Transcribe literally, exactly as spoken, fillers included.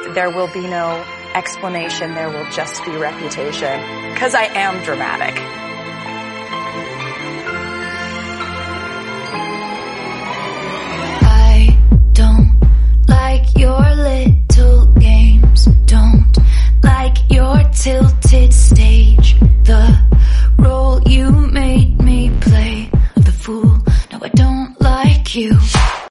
There will be no explanation. There will just be reputation. Because I am dramatic.